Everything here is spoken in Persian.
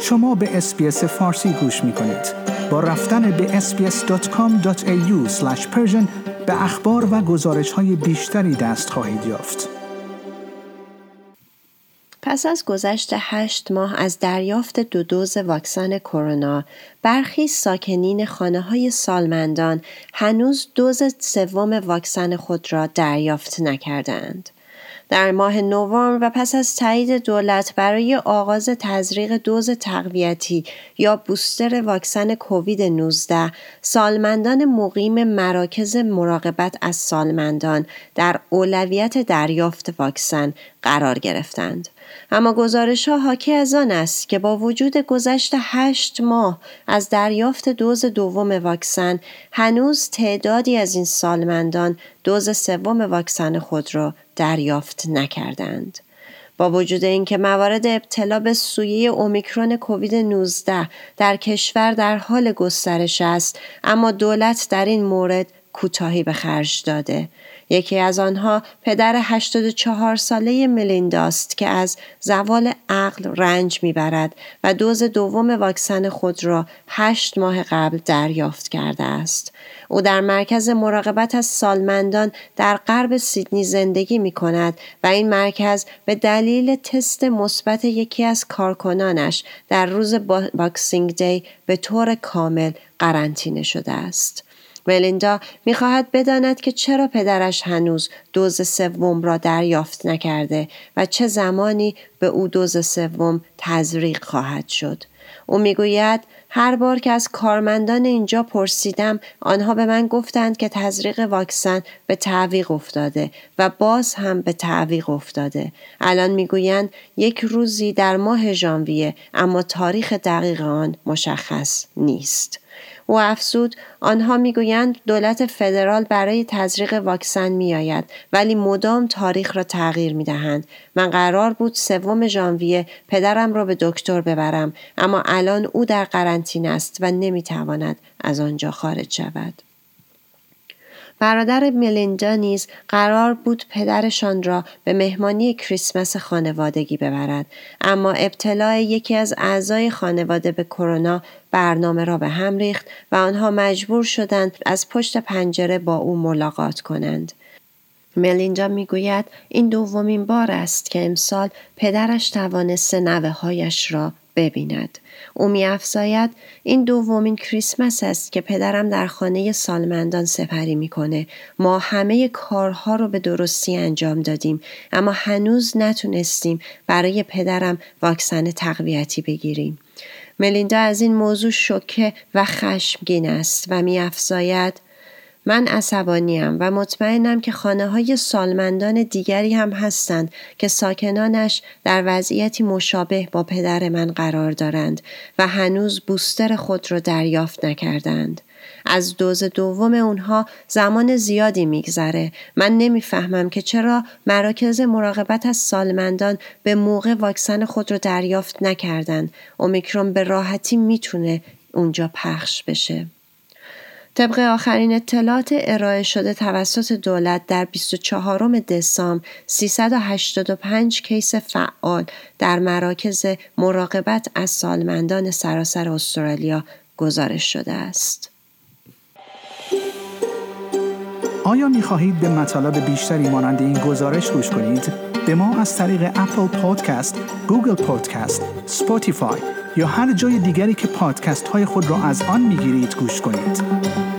شما به SBS فارسی گوش می کنید. با رفتن به sbs.com.au/persian به اخبار و گزارش‌های بیشتری دست خواهید یافت. پس از گذشت 8 ماه از دریافت 2 دوز واکسن کرونا، برخی ساکنین خانه‌های سالمندان هنوز دوز سوم واکسن خود را دریافت نکردند. در ماه نوامبر و پس از تایید دولت برای آغاز تزریق دوز تقویتی یا بوستر واکسن کووید 19، سالمندان مقیم مراکز مراقبت از سالمندان در اولویت دریافت واکسن قرار گرفتند. اما گزارش‌ها حاکی از آن است که با وجود گذشت 8 ماه از دریافت دوز دوم واکسن، هنوز تعدادی از این سالمندان دوز سوم واکسن خود را دریافت نکردند. با وجود اینکه موارد ابتلا به سویه اومیکرون کووید 19 در کشور در حال گسترش است، اما دولت در این مورد کوتاهی به خرج داده. یکی از آنها پدر 84 ساله ملیندا است که از زوال عقل رنج میبرد و دوز دوم واکسن خود را 8 ماه قبل دریافت کرده است. او در مرکز مراقبت از سالمندان در غرب سیدنی زندگی می کند و این مرکز به دلیل تست مثبت یکی از کارکنانش در روز باکسینگ دی به طور کامل قرنطینه شده است. ملیندا می‌خواهد بداند که چرا پدرش هنوز دوز سوم را دریافت نکرده و چه زمانی به او دوز سوم تزریق خواهد شد. او میگوید هر بار که از کارمندان اینجا پرسیدم، آنها به من گفتند که تزریق واکسن به تعویق افتاده و باز هم به تعویق افتاده. الان میگویند 1 روزی در ماه ژانویه، اما تاریخ دقیق آن مشخص نیست. او افزود آنها میگویند دولت فدرال برای تزریق واکسن میآید ولی مدام تاریخ را تغییر میدهند. من قرار بود 3 ژانویه پدرم را به دکتر ببرم، اما الان او در قرنطینه است و نمیتواند از آنجا خارج شود. برادر ملیندا نیز قرار بود پدرشان را به مهمانی کریسمس خانوادگی ببرد، اما ابتلای یکی از اعضای خانواده به کرونا برنامه را به هم ریخت و آنها مجبور شدند از پشت پنجره با او ملاقات کنند. ملیندا میگوید این 2مین بار است که امسال پدرش توانسته نوه‌هایش را ببیند. او می‌افزاید این 2مین کریسمس است که پدرم در خانه سالمندان سپری میکنه. ما همه کارها رو به درستی انجام دادیم، اما هنوز نتونستیم برای پدرم واکسن تقویتی بگیریم. ملیندا از این موضوع شوکه و خشمگین است و می‌افزاید من عصبانیم و مطمئنم که خانه‌های سالمندان دیگری هم هستند که ساکنانش در وضعیتی مشابه با پدر من قرار دارند و هنوز بوستر خود را دریافت نکردند. از دوز دوم اونها زمان زیادی میگذره. من نمیفهمم که چرا مراکز مراقبت از سالمندان به موقع واکسن خود را دریافت نکردند. اومیکرون به راحتی میتونه اونجا پخش بشه. طبق آخرین اطلاعات ارائه شده توسط دولت در 24 دسامبر 385 کیس فعال در مراکز مراقبت از سالمندان سراسر استرالیا گزارش شده است. آیا می‌خواهید به مطالب بیشتری مانند این گزارش گوش کنید؟ به ما از طریق اپل پادکست، گوگل پادکست، اسپاتیفای یا هر جای دیگری که پادکست های خود را از آن می‌گیرید گوش کنید.